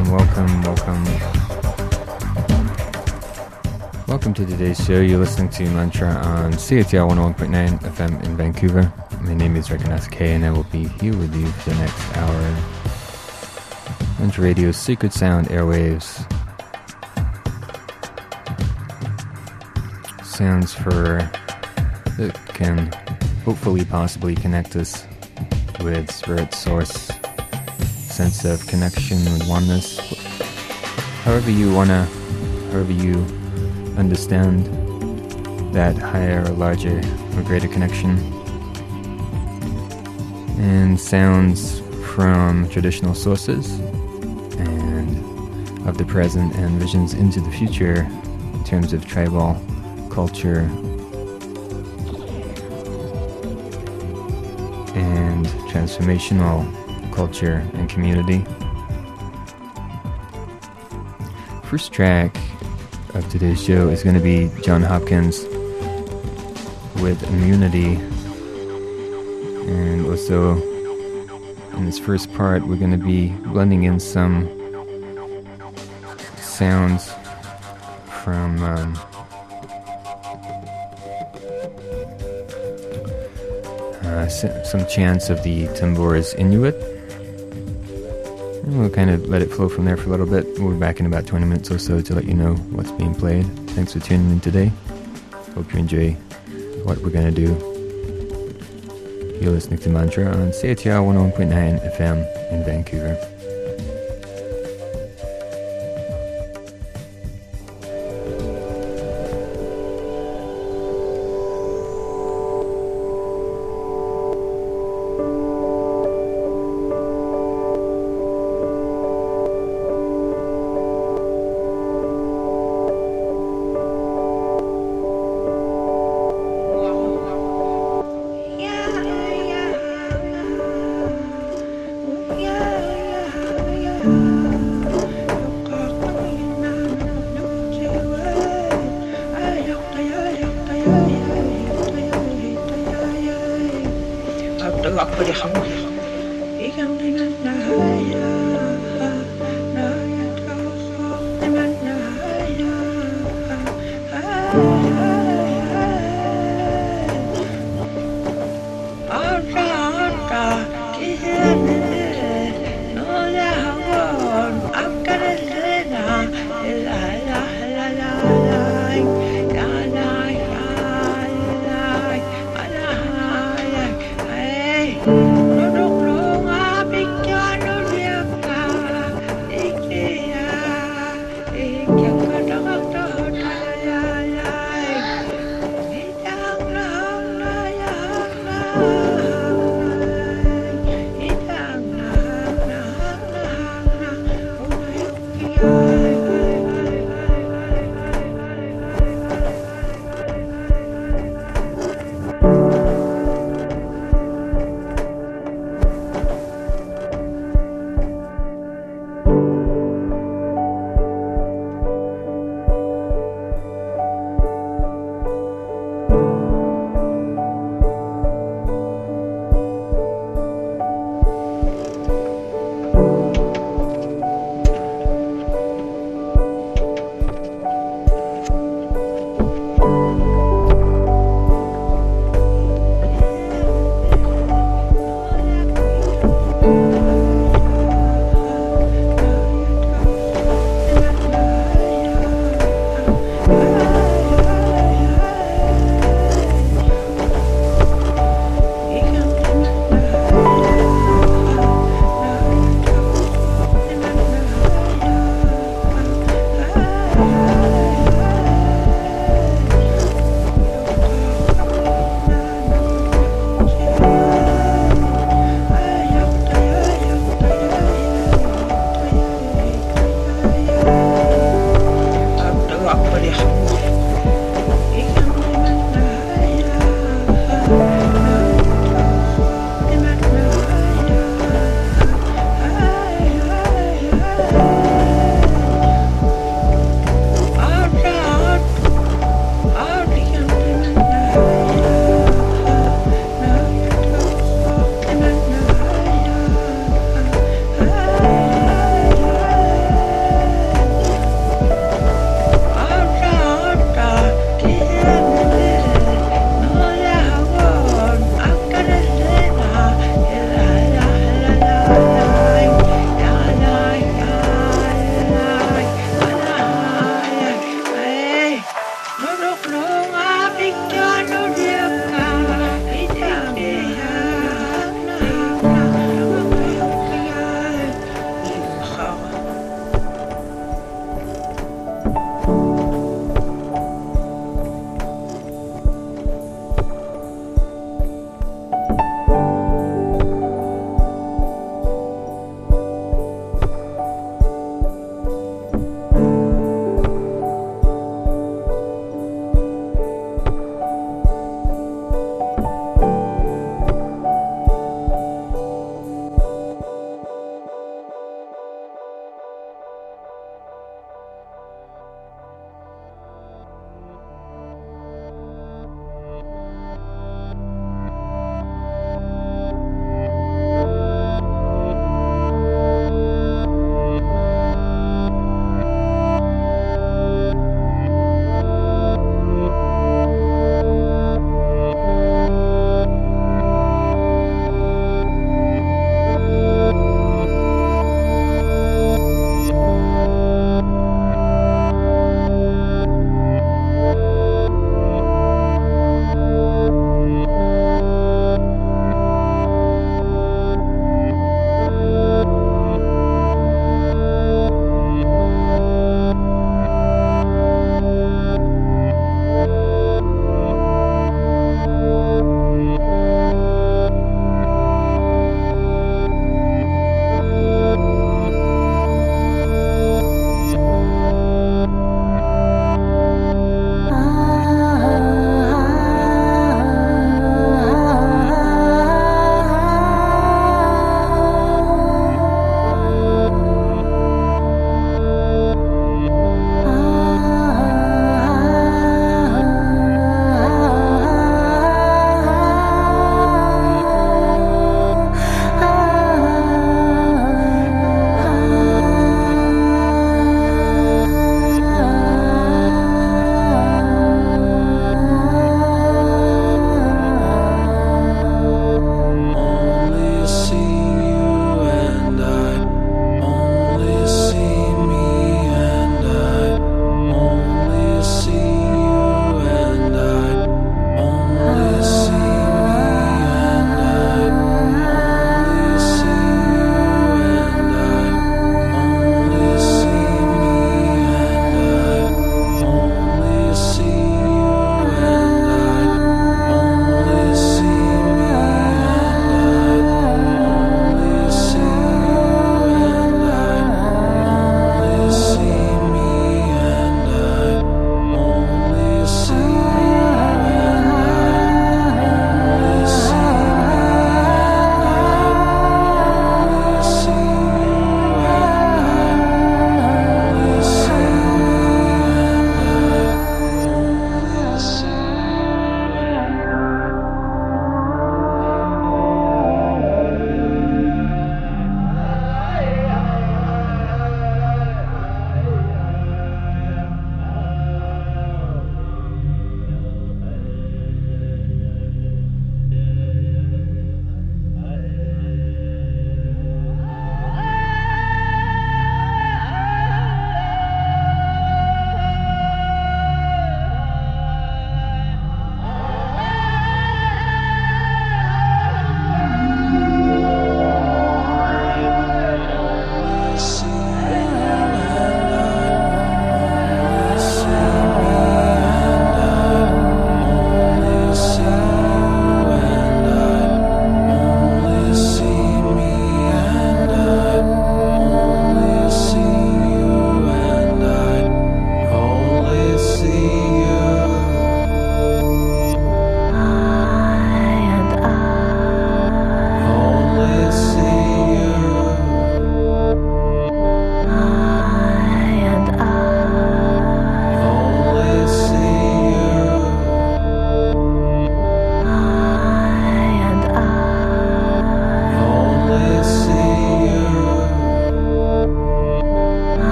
Welcome to today's show. You're listening to Mantra on CITR 101.9 FM in Vancouver. My name is Rekanath K, and I will be here with you for the next hour. Mantra Radio's Secret Sound airwaves. Sounds that can hopefully possibly connect us with Spirit Source, sense of connection with oneness. However you understand that higher or larger or greater connection. And sounds from traditional sources and of the present and visions into the future in terms of tribal culture and transformational culture and community. First track of today's show is going to be John Hopkins with Immunity, and also in this first part we're going to be blending in some sounds from some chants of the Tambour's Inuit, and we'll kind of let it flow from there for a little bit. We'll be back in about 20 minutes or so to let you know what's being played. Thanks for tuning in today. Hope you enjoy what we're going to do. You're listening to Mantra on CITR 101.9 FM in Vancouver.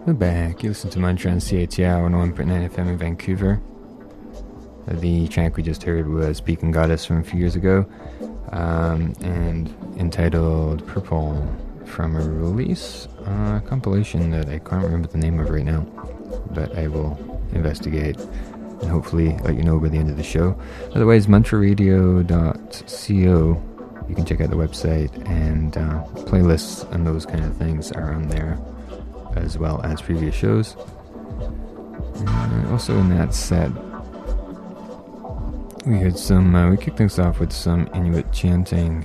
We're back. You listen to Mantra on CITR 101.9 FM in Vancouver. The track we just heard was Beacon Goddess from a few years ago, and entitled Purple, from a release compilation that I can't remember the name of right now, but I will investigate and hopefully let you know by the end of the show. Otherwise, mantraradio.co, you can check out the website, and playlists and those kind of things are on there, as well as previous shows. And also in that set, we had we kicked things off with some Inuit chanting.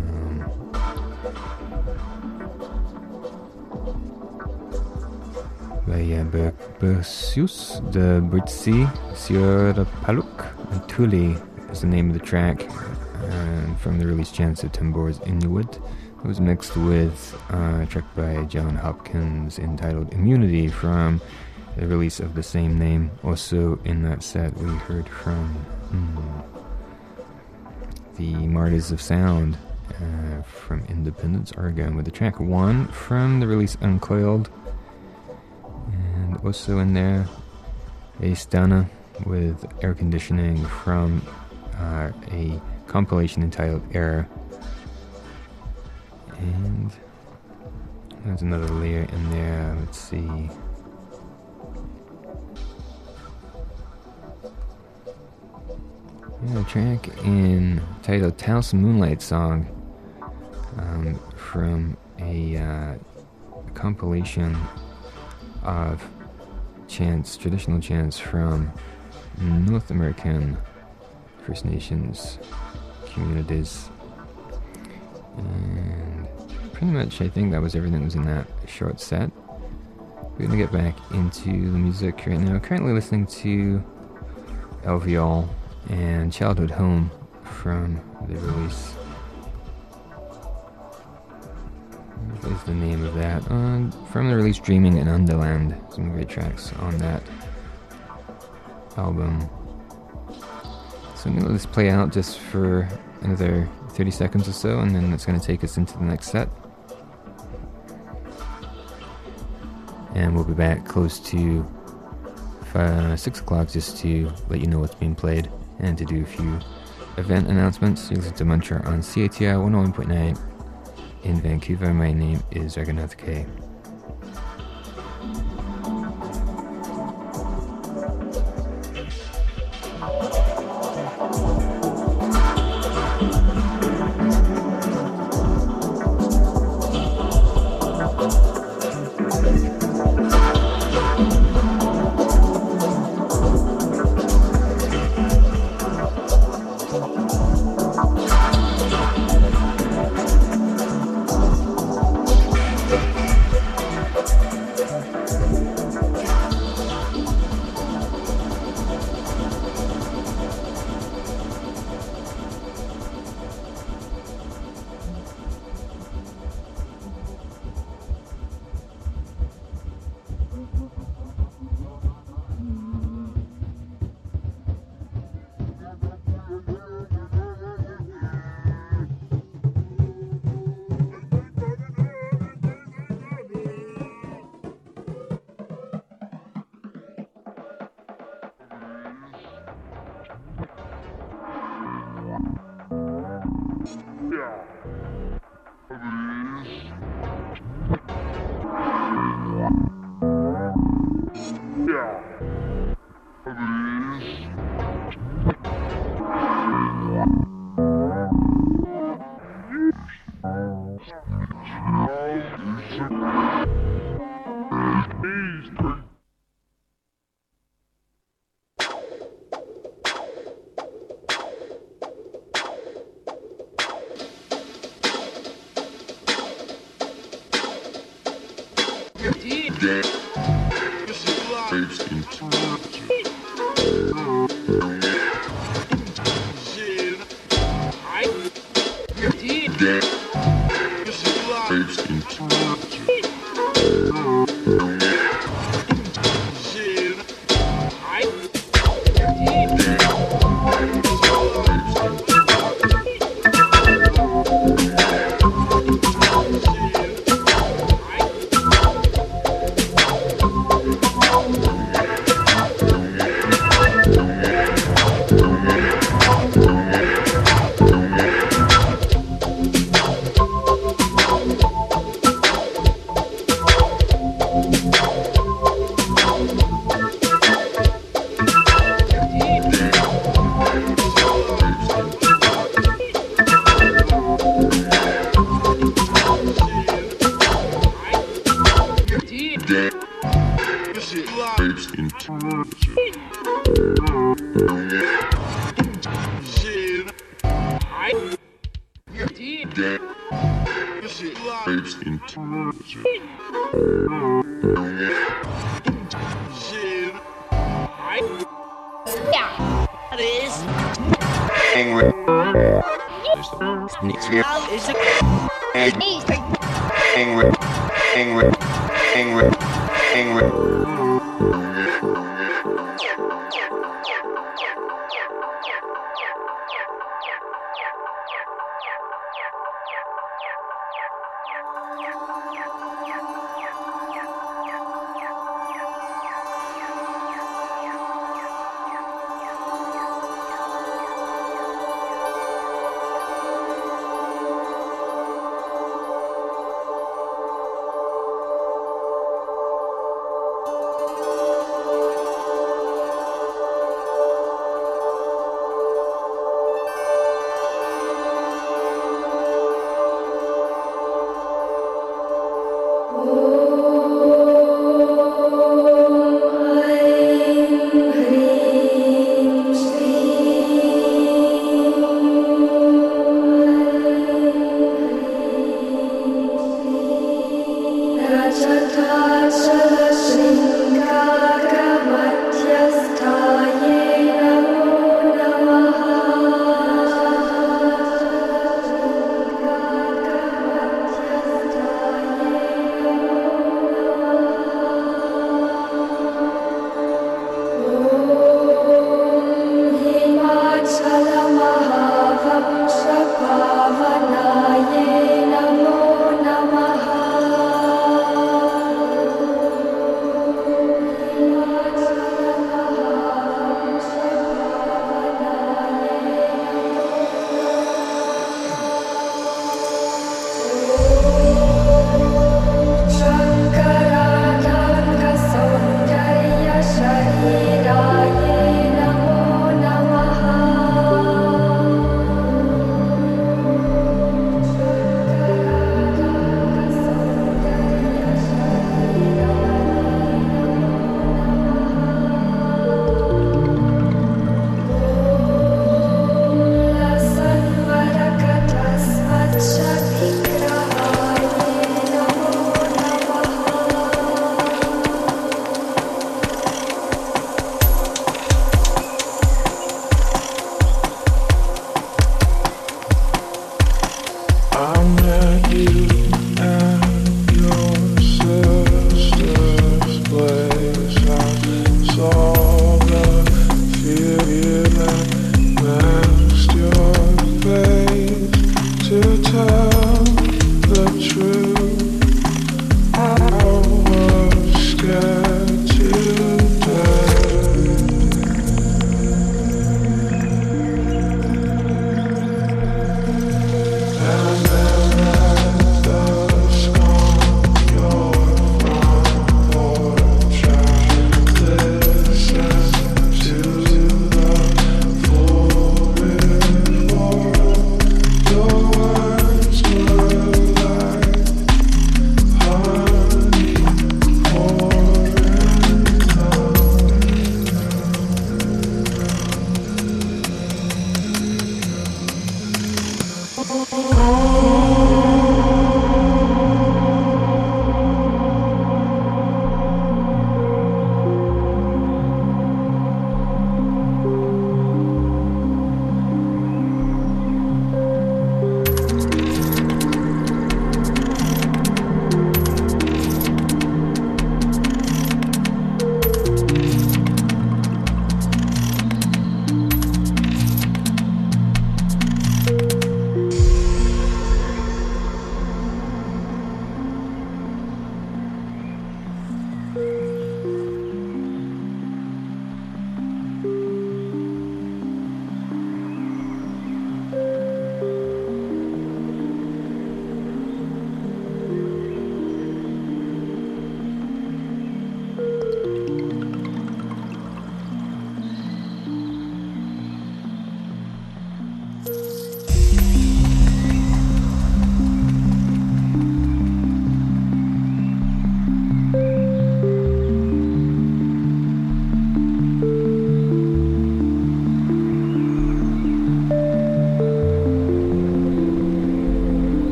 By Bersius de Britsi Siorapaluk, and Tuli is the name of the track, from the release Chants of Tambour's Inuit. It was mixed with a track by John Hopkins entitled Immunity from the release of the same name. Also in that set we heard from the Martyrs of Sound from Independence, Oregon, with the track One from the release Uncoiled. And also in there, Ace Dana with Air Conditioning from a compilation entitled Air. And there's another layer in there, let's see. Yeah, a track titled Taos Moonlight Song from a compilation of traditional chants from North American First Nations communities. And pretty much I think that was everything that was in that short set. We're going to get back into the music right now. Currently listening to Elviol and Childhood Home from the release. What is the name of that? From the release Dreaming in Underland. Some great tracks on that album. So I'm going to let this play out just for another 30 seconds or so, and then that's going to take us into the next set. And we'll be back close to 6 o'clock just to let you know what's being played and to do a few event announcements. You listen to Mantra on CITR 101.9 in Vancouver. My name is Raghunath K.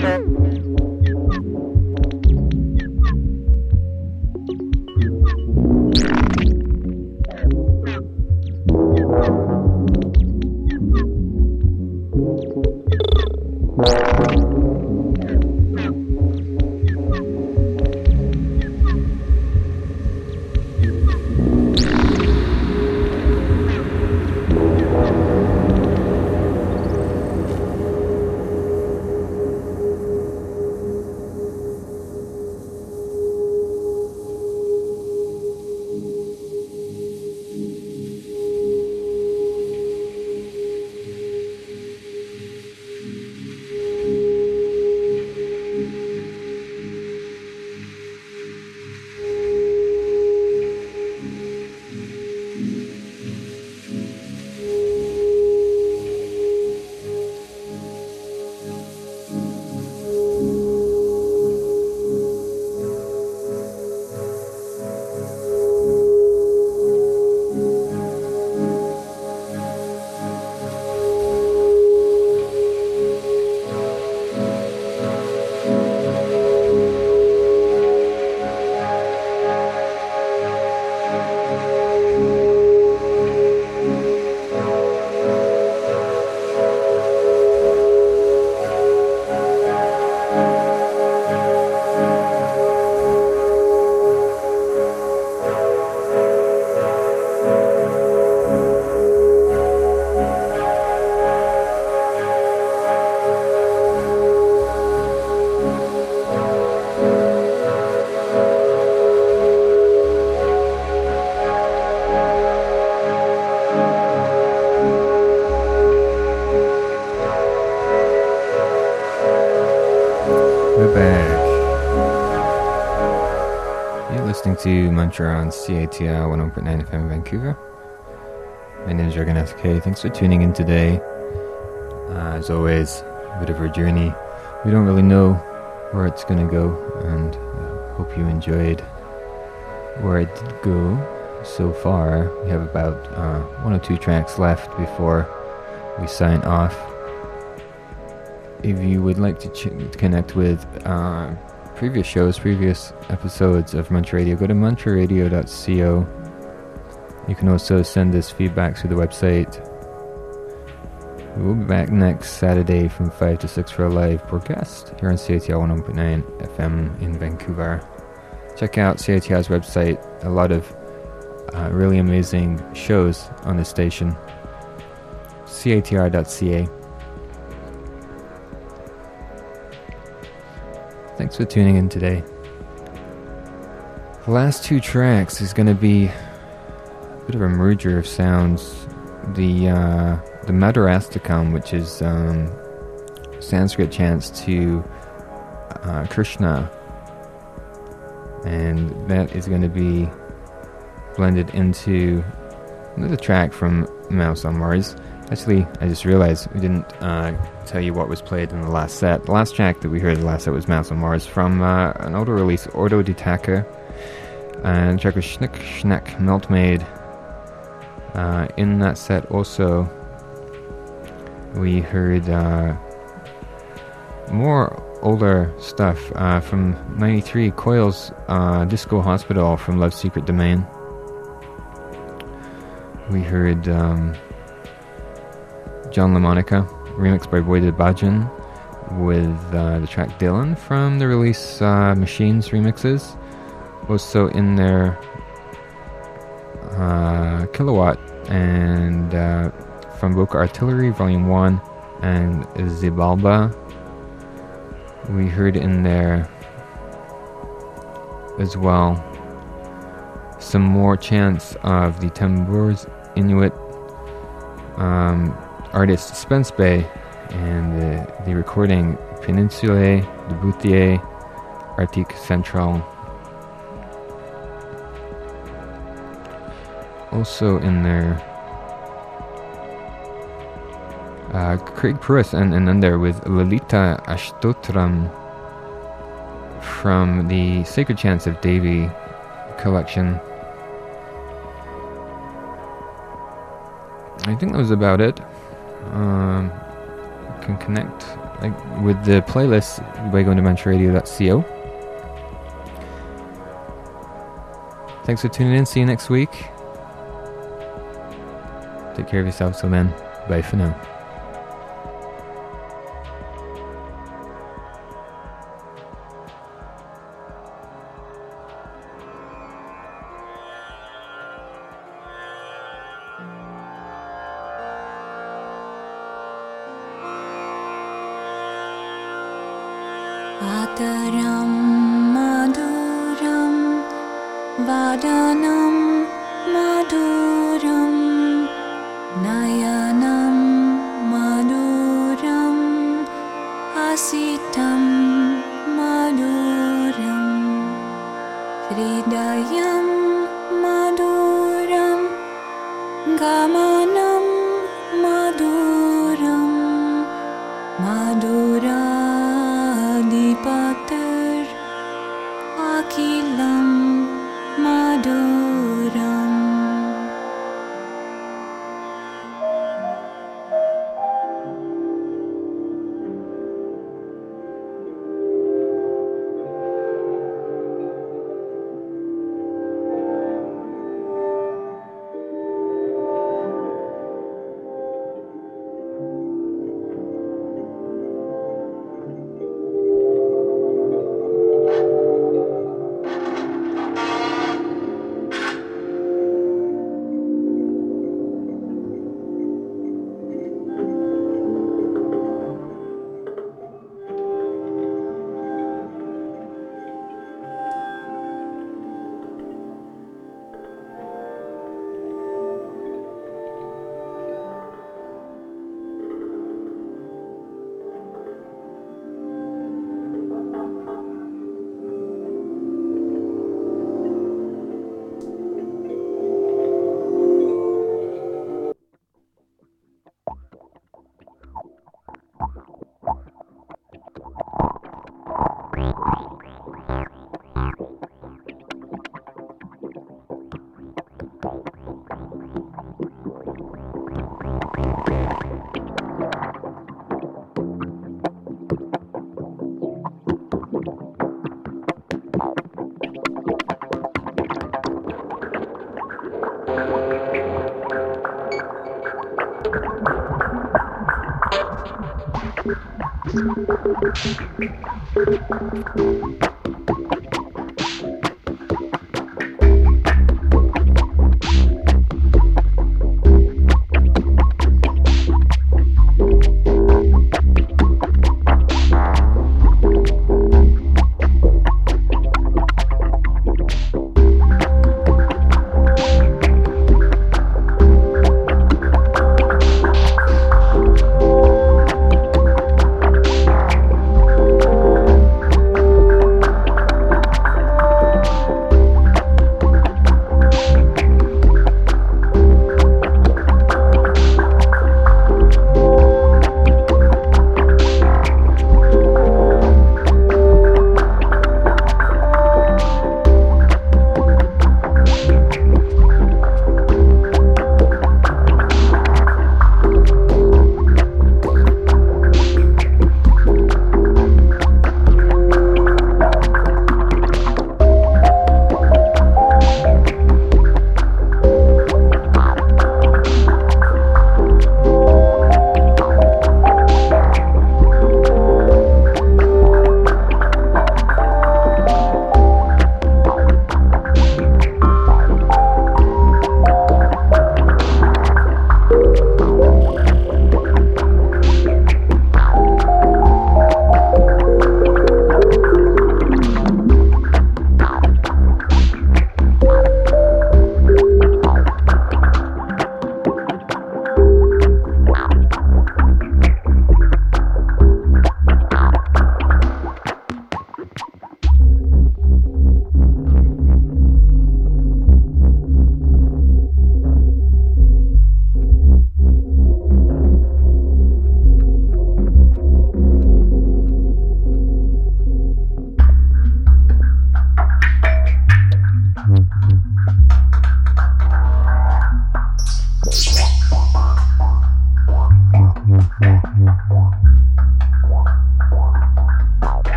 To Mantra on CATR 101.9 FM in Vancouver. My name is Jurgen K. Thanks for tuning in today. As always, a bit of our journey. We don't really know where it's going to go, and hope you enjoyed where it did go so far. We have about 1 or 2 tracks left before we sign off. If you would like to connect with previous shows, previous episodes of Mantra Radio, go to mantraradio.co. You can also send us feedback through the website. We'll be back next Saturday from 5 to 6 for a live broadcast here on CATR 101.9 FM in Vancouver. Check out CATR's website. A lot of really amazing shows on the station. CATR.ca. Thanks for tuning in today. The last 2 tracks is going to be a bit of a merger of sounds. The Madhurastakam, which is Sanskrit chants to Krishna, and that is going to be blended into another track from Mouse on Mars. Actually, I just realized we didn't tell you what was played in the last set. The last track that we heard in the last set was Mouse on Mars from an older release, Ordo Ditaka, and the track was Schnick Schnack Meltmade. In that set also, we heard more older stuff from 93, Coil's Disco Hospital from Love's Secret Domain. We heard John LaMonica, remixed by Boy De Bajan, with the track Dylan from the release Machines Remixes. Also in there, Kilowatt and from Vocal Artillery Volume 1 and Zibalba. We heard in there as well some more chants of the Tambours Inuit artist Spence Bay, and the recording Peninsulae de Boutier Arctique Central. Also in there, Craig Pruitt and in there with Lalita Ashtotram from the Sacred Chants of Devi collection. I think that was about it. You can connect with the playlist by going to mantraradio.co. Thanks for tuning in. See you next week. Take care of yourself till then. Bye for now. Ataram maduram vadanam maduram nayanam maduram hasitam maduram hridayam maduram gamanam maduram maduradipatir akilam maduram. Thank you.